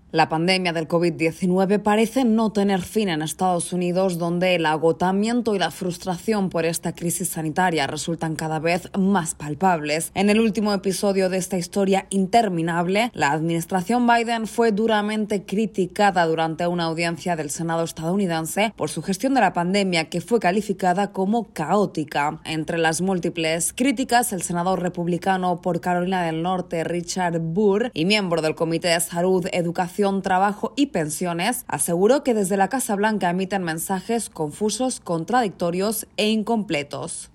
La pandemia del COVID-19 parece no tener fin en Estados Unidos, donde el agotamiento y la frustración por esta crisis sanitaria resultan cada vez más palpables. En el último episodio de esta historia interminable, la administración Biden fue duramente criticada durante una audiencia del Senado estadounidense por su gestión de la pandemia, que fue calificada como caótica. Entre las múltiples críticas, el senador republicano por Carolina del Norte, Richard Burr, y miembro del Comité de Salud, Educación, Trabajo y Pensiones, aseguró que desde la Casa Blanca emiten mensajes confusos, contradictorios e incompletos.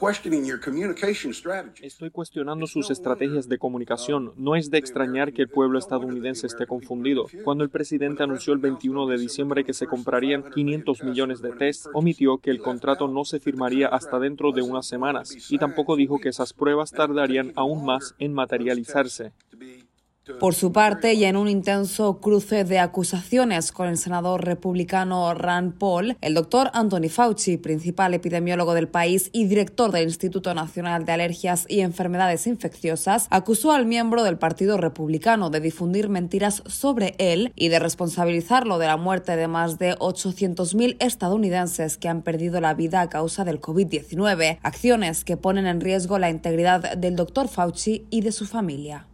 Estoy cuestionando sus estrategias de comunicación. No es de extrañar que el pueblo estadounidense esté confundido. Cuando el presidente anunció el 21 de diciembre que se comprarían 500 millones de tests, omitió que el contrato no se firmaría hasta dentro de unas semanas y tampoco dijo que esas pruebas tardarían aún más en materializarse. Por su parte, y en un intenso cruce de acusaciones con el senador republicano Rand Paul, el doctor Anthony Fauci, principal epidemiólogo del país y director del Instituto Nacional de Alergias y Enfermedades Infecciosas, acusó al miembro del Partido Republicano de difundir mentiras sobre él y de responsabilizarlo de la muerte de más de 800.000 estadounidenses que han perdido la vida a causa del COVID-19, acciones que ponen en riesgo la integridad del doctor Fauci y de su familia.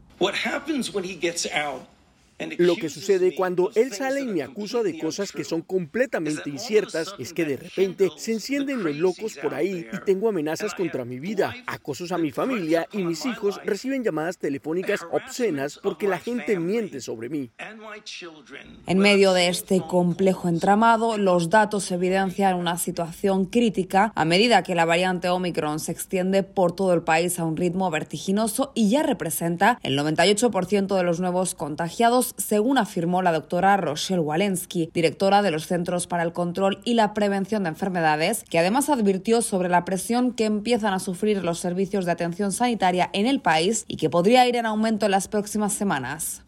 Lo que sucede cuando él sale y me acusa de cosas que son completamente inciertas es que de repente se encienden los locos por ahí y tengo amenazas contra mi vida, acosos a mi familia y mis hijos reciben llamadas telefónicas obscenas porque la gente miente sobre mí. En medio de este complejo entramado, los datos evidencian una situación crítica a medida que la variante Omicron se extiende por todo el país a un ritmo vertiginoso y ya representa el 98% de los nuevos contagiados, según afirmó la doctora Rochelle Walensky, directora de los Centros para el Control y la Prevención de Enfermedades, que además advirtió sobre la presión que empiezan a sufrir los servicios de atención sanitaria en el país y que podría ir en aumento en las próximas semanas.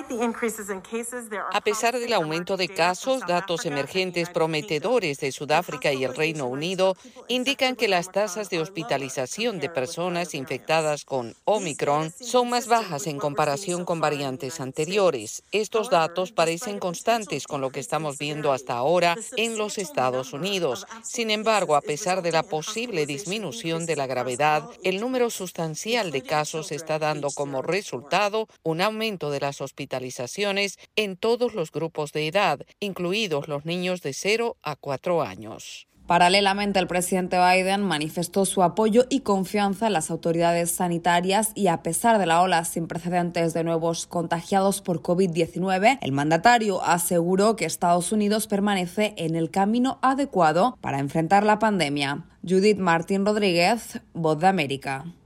A pesar del aumento de casos, datos emergentes prometedores de Sudáfrica y el Reino Unido indican que las tasas de hospitalización de personas infectadas con Omicron son más bajas en comparación con variantes anteriores. Estos datos parecen constantes con lo que estamos viendo hasta ahora en los Estados Unidos. Sin embargo, a pesar de la posible disminución de la gravedad, el número sustancial de casos está dando como resultado un aumento de las hospitalizaciones en todos los grupos de edad, incluidos los niños de 0 a 4 años. Paralelamente, el presidente Biden manifestó su apoyo y confianza en las autoridades sanitarias y, a pesar de la ola sin precedentes de nuevos contagiados por COVID-19, el mandatario aseguró que Estados Unidos permanece en el camino adecuado para enfrentar la pandemia. Judith Martín Rodríguez, Voz de América.